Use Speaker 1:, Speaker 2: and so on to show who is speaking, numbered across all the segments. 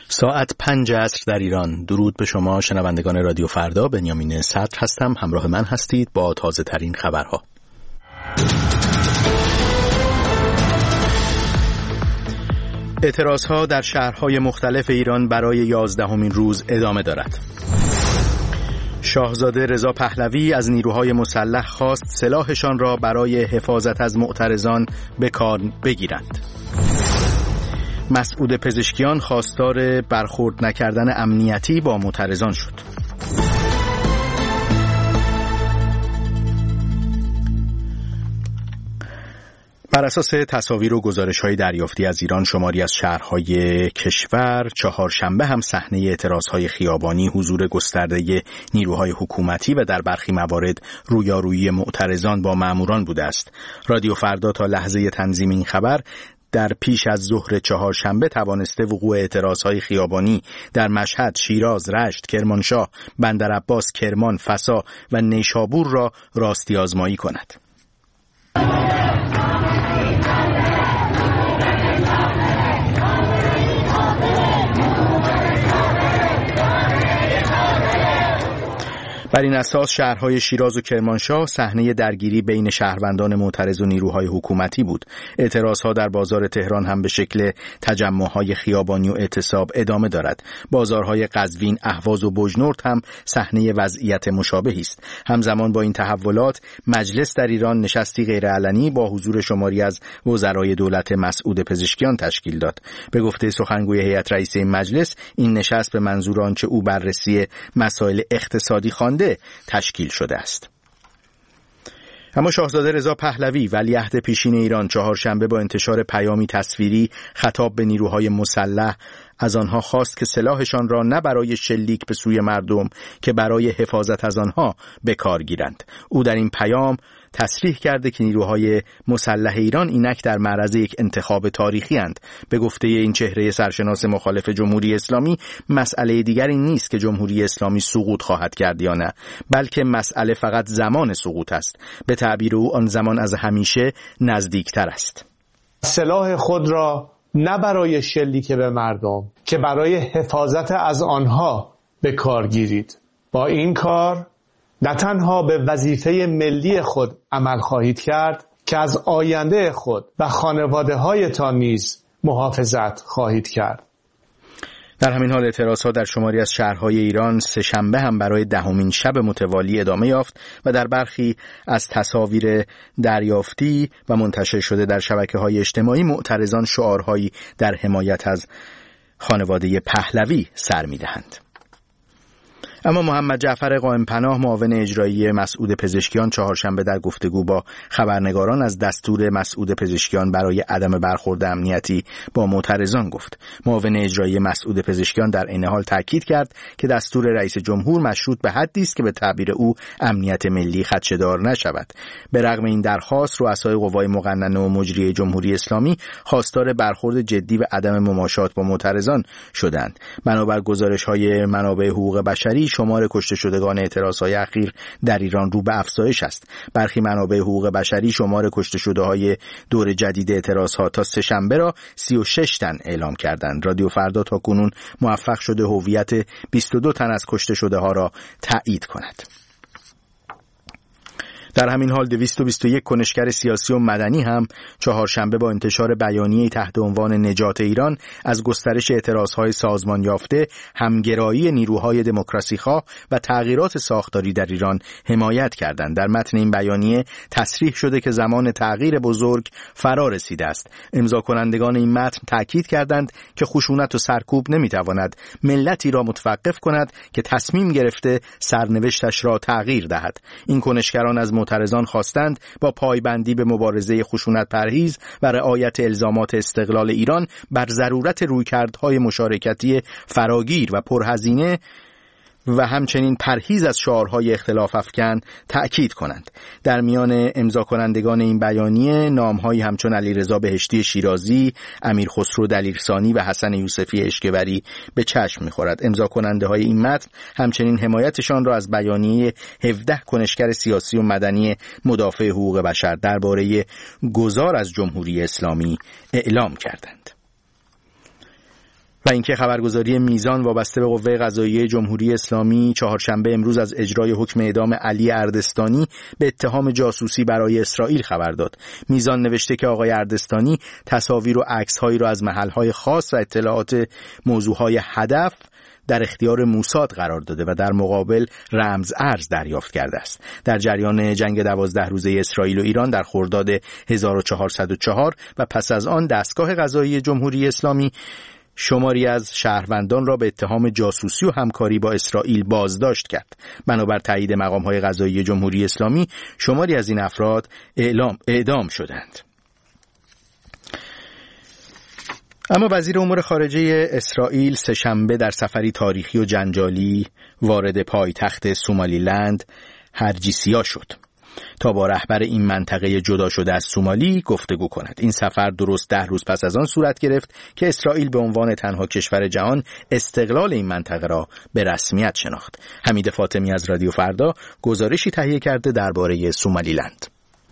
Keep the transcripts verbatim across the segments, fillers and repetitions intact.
Speaker 1: ساعت پنج عصر در ایران. درود به شما شنوندگان رادیو فردا. بنیامین صدر هستم، همراه من هستید با تازه ترین خبرها. اعتراضها در شهرهای مختلف ایران برای یازدهمین روز ادامه دارد. شاهزاده رضا پهلوی از نیروهای مسلح خواست سلاحشان را برای حفاظت از معترضان به کار بگیرند. مسعود پزشکیان خواستار برخورد نکردن امنیتی با معترضان شد. بر اساس تصاویر و گزارش‌های دریافتی از ایران، شماری از شهرهای کشور چهارشنبه هم صحنه اعتراضهای خیابانی، حضور گسترده نیروهای حکومتی و در برخی موارد رویارویی معترضان با ماموران بوده است. رادیو فردا تا لحظه تنظیم این خبر در پیش از ظهر چهارشنبه توانسته وقوع اعتراضهای خیابانی در مشهد، شیراز، رشت، کرمانشاه، بندرعباس، کرمان، فسا و نیشابور را راستی آزمایی کند. بر این اساس شهرهای شیراز و کرمانشاه صحنه درگیری بین شهروندان معترض و نیروهای حکومتی بود. اعتراضها در بازار تهران هم به شکل تجمعهای خیابانی و اعتصاب ادامه دارد. بازارهای قزوین، اهواز و بجنورد هم صحنه وضعیت مشابهی است. همزمان با این تحولات، مجلس در ایران نشستی غیرعلنی با حضور شماری از وزرای دولت مسعود پزشکیان تشکیل داد. به گفته سخنگوی هیئت رئیسه این مجلس، این نشست به منظور آنچه او بررسی مسائل اقتصادی خوانده تشکیل شده است. اما شاهزاده رضا پهلوی ولیعهد پیشین ایران چهارشنبه با انتشار پیامی تصویری خطاب به نیروهای مسلح از آنها خواست که سلاحشان را نه برای شلیک به سوی مردم که برای حفاظت از آنها به کار گیرند. او در این پیام تصریح کرده که نیروهای مسلح ایران اینک در معرض یک انتخاب تاریخی اند. به گفته این چهره سرشناس مخالف جمهوری اسلامی، مسئله دیگری نیست که جمهوری اسلامی سقوط خواهد کرد یا نه، بلکه مسئله فقط زمان سقوط است. به تعبیر او آن زمان از همیشه نزدیکتر است.
Speaker 2: سلاح خود را نه برای شلیک به مردم که برای حفاظت از آنها به کار گیرید. با این کار نه تنها به وظیفه ملی خود عمل خواهید کرد که از آینده خود و خانواده هایتان نیز محافظت خواهید کرد.
Speaker 1: در همین حال اعتراضها در شماری از شهرهای ایران سه شنبه هم برای دهمین شب متوالی ادامه یافت و در برخی از تصاویر دریافتی و منتشر شده در شبکه‌های اجتماعی معترضان شعارهایی در حمایت از خانواده پهلوی سر می‌دهند. اما محمد جعفر قائم پناه، معاون اجرایی مسعود پزشکیان، چهارشنبه در گفتگو با خبرنگاران از دستور مسعود پزشکیان برای عدم برخورد امنیتی با معترضان گفت. معاون اجرایی مسعود پزشکیان در این حال تاکید کرد که دستور رئیس جمهور مشروط به حدی است که به تعبیر او امنیت ملی خدشه‌دار نشود. به رغم این درخواست، رؤسای قوای مقننه و مجریه جمهوری اسلامی خواستار برخورد جدی و عدم مماشات با معترضان شدند. بنابر گزارش‌های منابع حقوق بشری، شمار کشته شدگان اعتراضهای اخیر در ایران رو به افزایش است. برخی منابع حقوق بشری شمار کشته شده‌های دور جدید اعتراضها تا سه شنبه را سی و شش تن اعلام کردند. رادیو فردا تا کنون موفق شده هویت بیست و دو تن از کشته شده‌ها را تایید کند. در همین حال دویست و بیست و یک کنشگر سیاسی و مدنی هم چهارشنبه با انتشار بیانیه‌ای تحت عنوان نجات ایران از گسترش اعتراضهای سازمان یافته، همگرایی نیروهای دموکراسی‌خواه و تغییرات ساختاری در ایران حمایت کردند. در متن این بیانیه تصریح شده که زمان تغییر بزرگ فرا رسیده است. امضا کنندگان این متن تاکید کردند که خشونت و سرکوب نمی‌تواند ملتی را متوقف کند که تصمیم گرفته سرنوشتش را تغییر دهد. این کنشگران از معترضان خواستند با پایبندی به مبارزه خشونت پرهیز و رعایت الزامات استقلال ایران بر ضرورت رویکردهای مشارکتی فراگیر و پرهزینه و همچنین پرهیز از شعارهای اختلاف افکن تأکید کنند. در میان امضا کنندگان این بیانیه نام‌هایی همچون علیرضا بهشتی شیرازی، امیر خسرو دلیرسانی و حسن یوسفی اشکبری به چشم می‌خورد. امضا کننده‌های این متن همچنین حمایتشان را از بیانیه هفده کنشگر سیاسی و مدنی مدافع حقوق بشر درباره گذار از جمهوری اسلامی اعلام کردند. اینکه خبرگزاری میزان وابسته به قوه قضاییه جمهوری اسلامی چهارشنبه امروز از اجرای حکم اعدام علی اردستانی به اتهام جاسوسی برای اسرائیل خبر داد. میزان نوشته که آقای اردستانی تصاویر و عکس‌هایی را از محل‌های خاص و اطلاعات موضوعهای هدف در اختیار موساد قرار داده و در مقابل رمز ارز دریافت کرده است. در جریان جنگ دوازده روزه اسرائیل و ایران در خرداد هزار و چهارصد و چهار و پس از آن دستگاه قضایی جمهوری اسلامی شماری از شهروندان را به اتهام جاسوسی و همکاری با اسرائیل بازداشت کرد. بنابر تایید مقام‌های قضایی جمهوری اسلامی شماری از این افراد اعلام اعدام شدند. اما وزیر امور خارجه اسرائیل سه‌شنبه در سفری تاریخی و جنجالی وارد پایتخت سومالیلند هرجیسیا شد تا با رهبر این منطقه جدا شده از سومالی گفتگو کند. این سفر درست ده روز پس از آن صورت گرفت که اسرائیل به عنوان تنها کشور جهان استقلال این منطقه را به رسمیت شناخت. حمید فاطمی از رادیو فردا گزارشی تهیه کرده درباره سومالیلند.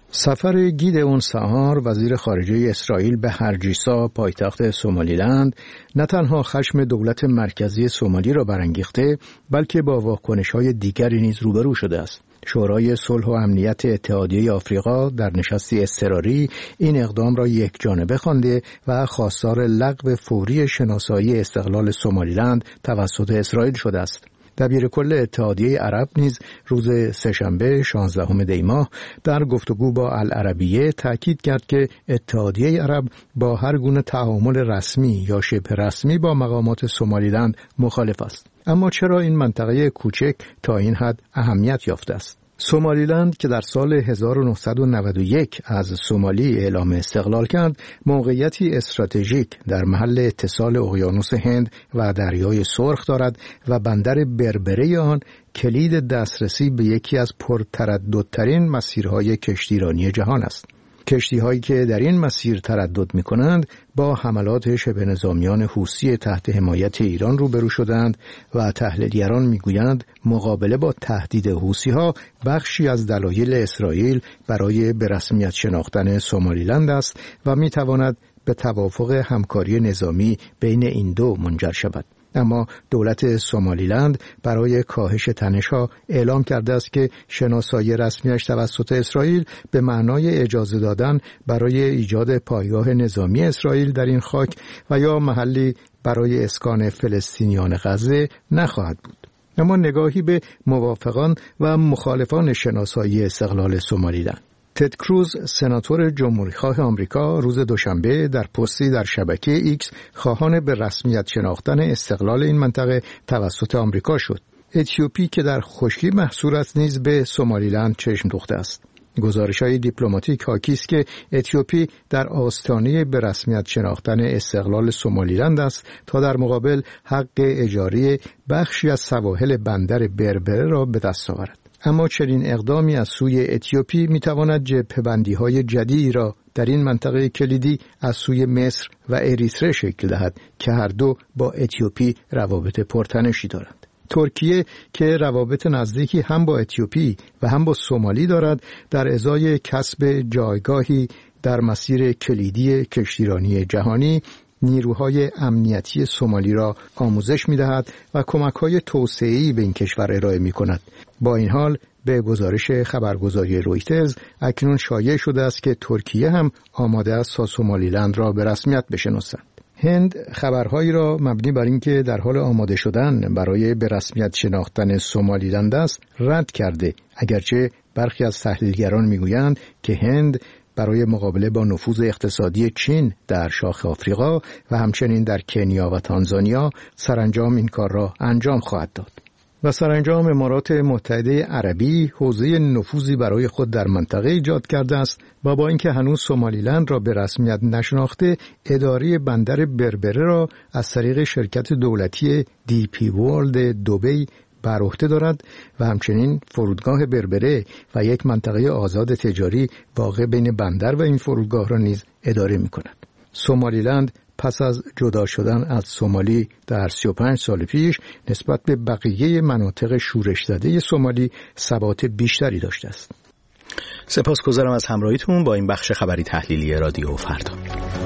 Speaker 3: سفر گیدئون سهار وزیر خارجه اسرائیل به هرجیسا پایتخت سومالیلند نه تنها خشم دولت مرکزی سومالی را برانگیخته بلکه با واکنش‌های دیگری نیز روبرو شده است. شورای صلح و امنیت اتحادیه آفریقا در نشستی اضطراری این اقدام را یک جانبه خوانده و خواستار لغو فوری شناسایی استقلال سومالیلند توسط اسرائیل شده است. دبیر کل اتحادیه عرب نیز روز سه‌شنبه شانزدهم دی ماه در گفتگو با العربیه تاکید کرد که اتحادیه عرب با هر گونه تعامل رسمی یا شبه رسمی با مقامات سومالیلند مخالف است. اما چرا این منطقه کوچک تا این حد اهمیت یافته است؟ سومالیلند که در سال هزار و نهصد و نود و یک از سومالی اعلام استقلال کرد، موقعیتی استراتژیک در محل اتصال اقیانوس هند و دریای سرخ دارد و بندر بربره آن کلید دسترسی به یکی از پرترددترین مسیرهای کشتیرانی جهان است. کشتی‌هایی که در این مسیر تردد می‌کنند با حملات شبه نظامیان حوثی تحت حمایت ایران روبرو شدند و تحلیلگران می‌گویند مقابله با تهدید حوثی‌ها بخشی از دلایل اسرائیل برای به رسمیت شناختن سومالیلند است و می‌تواند به توافق همکاری نظامی بین این دو منجر شود. اما دولت سومالیلند برای کاهش تنش‌ها اعلام کرده است که شناسایی رسمیش توسط اسرائیل به معنای اجازه دادن برای ایجاد پایگاه نظامی اسرائیل در این خاک و یا محلی برای اسکان فلسطینیان غزه نخواهد بود. اما نگاهی به موافقان و مخالفان شناسایی استقلال سومالیلند. تد کروز سناتور جمهوریخواه آمریکا روز دوشنبه در پستی در شبکه ایکس خواهان به رسمیت شناختن استقلال این منطقه توسط آمریکا شد. اتیوپی که در خشکی محصور است نیز به سومالیلند چشم دوخته است. گزارش‌های دیپلماتیک حاکی است که اتیوپی در آستانه به رسمیت شناختن استقلال سومالیلند است تا در مقابل حق اجاره بخشی از سواحل بندر بربره را به دست آورد. اما چنین اقدامی از سوی اتیوپی میتواند جبهه‌بندی‌های جدیدی را در این منطقه کلیدی از سوی مصر و اریتره شکل دهد که هر دو با اتیوپی روابط پرتنشی دارند. ترکیه که روابط نزدیکی هم با اتیوپی و هم با سومالی دارد، در ازای کسب جایگاهی در مسیر کلیدی کشتیرانی جهانی نیروهای امنیتی سومالی را آموزش می‌دهد و کمک‌های توسعه‌ای به این کشور ارائه می‌کند. با این حال به گزارش خبرگزاری رویترز اکنون شایع شده است که ترکیه هم آماده است تا سومالیلند را به رسمیت بشناسد. هند خبرهایی را مبنی بر اینکه در حال آماده شدن برای به رسمیت شناختن سومالیلند است رد کرده، اگرچه برخی از تحلیلگران می‌گویند که هند برای مقابله با نفوذ اقتصادی چین در شاخ آفریقا و همچنین در کنیا و تانزانیا سرانجام این کار را انجام خواهد داد. و سرانجام امارات متحده عربی حوزه نفوذی برای خود در منطقه ایجاد کرده است و با اینکه هنوز سومالیلند را به رسمیت نشناخته، اداره بندر بربره را از طریق شرکت دولتی دی پی ورلد دبی بر عهده دارد و همچنین فرودگاه بربره و یک منطقه آزاد تجاری واقع بین بندر و این فرودگاه را نیز اداره می کند. سومالیلند پس از جدا شدن از سومالی در سی و پنج سال پیش نسبت به بقیه مناطق شورش زده سومالی ثبات بیشتری داشته است.
Speaker 1: سپاسگزارم از همراهیتون با این بخش خبری تحلیلی رادیو فردا.